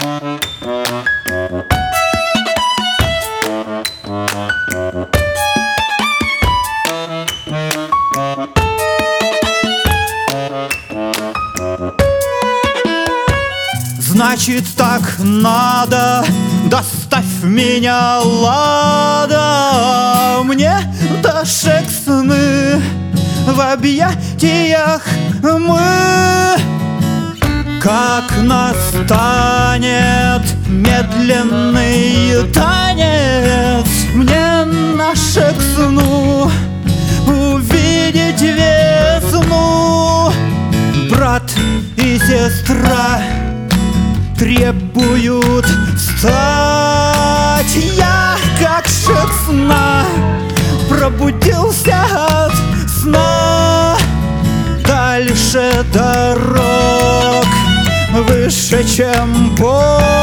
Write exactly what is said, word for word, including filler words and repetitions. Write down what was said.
Значит, так надо, доставь меня, Лада, мне до Шексны в объятиях мы. Как настанет медленный танец, мне на Шексну увидеть весну. Брат и сестра требуют встать. Я, как Шексна, пробудился от сна. Дальше дорог выше, чем пол.